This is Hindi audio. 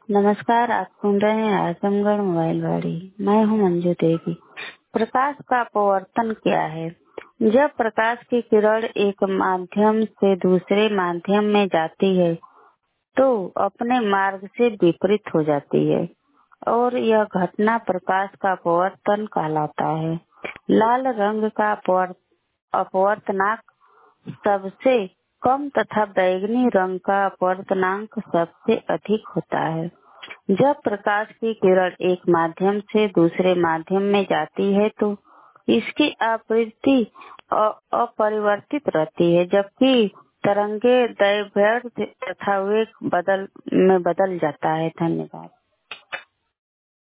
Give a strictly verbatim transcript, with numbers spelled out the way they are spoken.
नमस्कार, आप सुन रहे हैं आजमगढ़ मोबाइल वाड़ी। मैं हूं मंजू देवी। प्रकाश का अपवर्तन क्या है? जब प्रकाश की किरण एक माध्यम से दूसरे माध्यम में जाती है तो अपने मार्ग से विपरीत हो जाती है और यह घटना प्रकाश का अपवर्तन कहलाता है। लाल रंग का अपवर्तनांक सबसे कम तथा बैंगनी रंग का अपवर्तनांक सबसे अधिक होता है। जब प्रकाश की किरण एक माध्यम से दूसरे माध्यम में जाती है तो इसकी आवृत्ति अपरिवर्तित रहती है, जबकि तरंगे दैर्घ्य तथा वेग बदल में बदल जाता है। धन्यवाद।